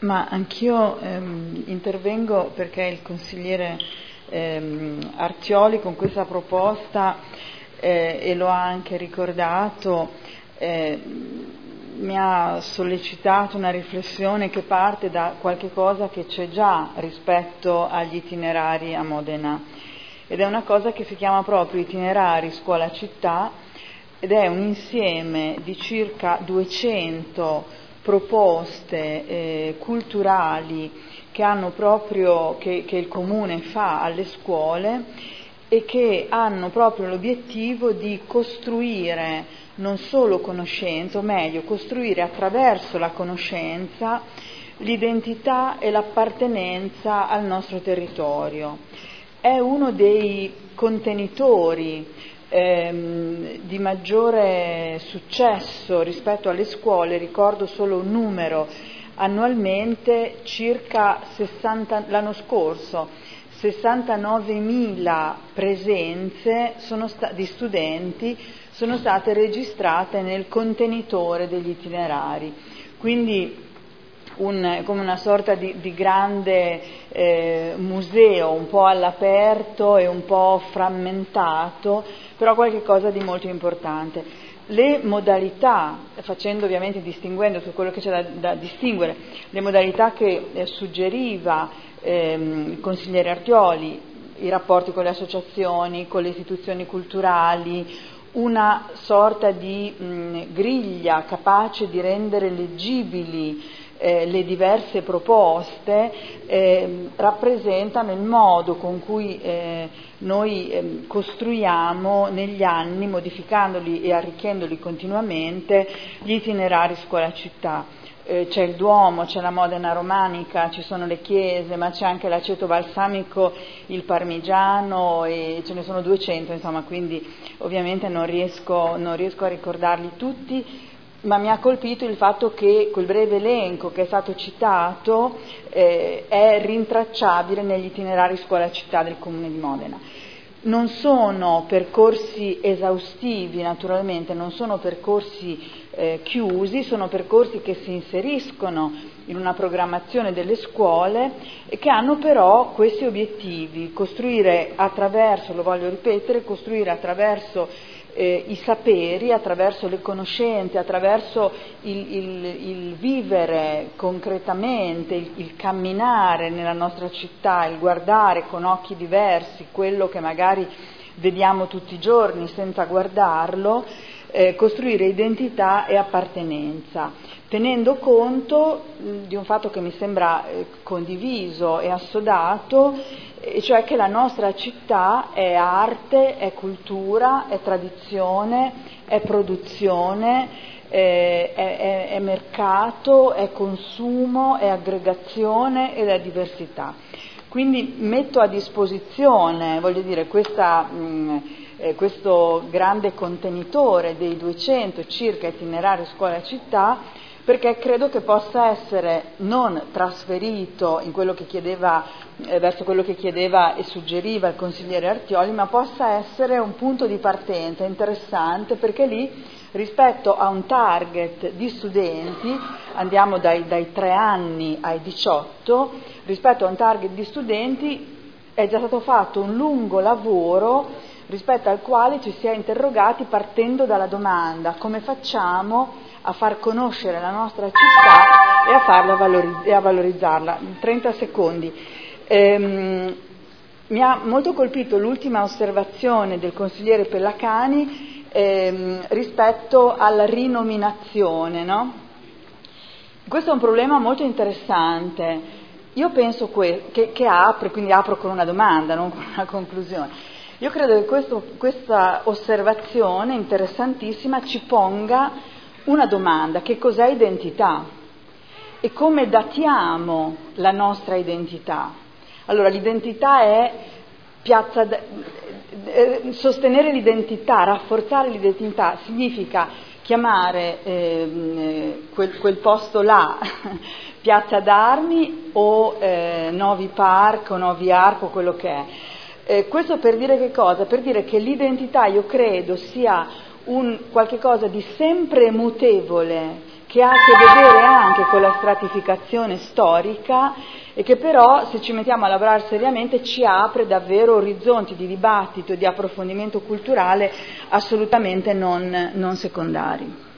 Ma anch'io intervengo perché il consigliere Artioli con questa proposta, e lo ha anche ricordato, mi ha sollecitato una riflessione che parte da qualche cosa che c'è già rispetto agli itinerari a Modena, ed è una cosa che si chiama proprio itinerari scuola-città, ed è un insieme di circa 200 proposte culturali che hanno proprio che il Comune fa alle scuole e che hanno proprio l'obiettivo di costruire non solo conoscenza, o meglio, costruire attraverso la conoscenza l'identità e l'appartenenza al nostro territorio. È uno dei contenitori di maggiore successo rispetto alle scuole. Ricordo solo un numero: annualmente circa 60, l'anno scorso 69.000 presenze di studenti sono state registrate nel contenitore degli itinerari, quindi come una sorta di grande museo, un po' all'aperto e un po' frammentato, però qualche cosa di molto importante. Le modalità, distinguendo su quello che c'è da distinguere, le modalità che suggeriva il consigliere Artioli, i rapporti con le associazioni, con le istituzioni culturali, una sorta di griglia capace di rendere leggibili le diverse proposte, rappresentano il modo con cui noi costruiamo negli anni, modificandoli e arricchendoli continuamente, gli itinerari scuola-città. C'è il Duomo, c'è la Modena romanica, ci sono le chiese, ma c'è anche l'aceto balsamico, il parmigiano, e ce ne sono 200, insomma, quindi ovviamente non riesco a ricordarli tutti, ma mi ha colpito il fatto che quel breve elenco che è stato citato è rintracciabile negli itinerari scuola-città del Comune di Modena. Non sono percorsi esaustivi, naturalmente, non sono percorsi chiusi, sono percorsi che si inseriscono in una programmazione delle scuole e che hanno però questi obiettivi: costruire attraverso, lo voglio ripetere, costruire attraverso i saperi, attraverso le conoscenze, attraverso il vivere concretamente, il camminare nella nostra città, il guardare con occhi diversi quello che magari vediamo tutti i giorni senza guardarlo, costruire identità e appartenenza, tenendo conto di un fatto che mi sembra condiviso e assodato, e cioè che la nostra città è arte, è cultura, è tradizione, è produzione, è mercato, è consumo, è aggregazione ed è diversità. Quindi metto a disposizione, questo grande contenitore dei 200 circa itinerari scuola-città, perché credo che possa essere non trasferito in quello che chiedeva, verso quello che chiedeva e suggeriva il consigliere Artioli, ma possa essere un punto di partenza interessante, perché lì, rispetto a un target di studenti, andiamo dai 3 anni ai 18, rispetto a un target di studenti è già stato fatto un lungo lavoro rispetto al quale ci si è interrogati partendo dalla domanda: come facciamo a far conoscere la nostra città e a valorizzarla? 30 secondi. Mi ha molto colpito l'ultima osservazione del consigliere Pellacani rispetto alla rinominazione, no? Questo è un problema molto interessante. Io penso che apre, quindi apro con una domanda, non con una conclusione. Io credo che questa osservazione interessantissima ci ponga una domanda: che cos'è identità? E come datiamo la nostra identità? Allora, l'identità è sostenere l'identità, rafforzare l'identità, significa chiamare quel posto là Piazza d'Armi o Novi Park o Novi Arco, quello che è. Questo per dire che cosa? Per dire che l'identità, io credo, sia un qualche cosa di sempre mutevole, che ha a che vedere anche con la stratificazione storica e che però, se ci mettiamo a lavorare seriamente, ci apre davvero orizzonti di dibattito e di approfondimento culturale assolutamente non secondari.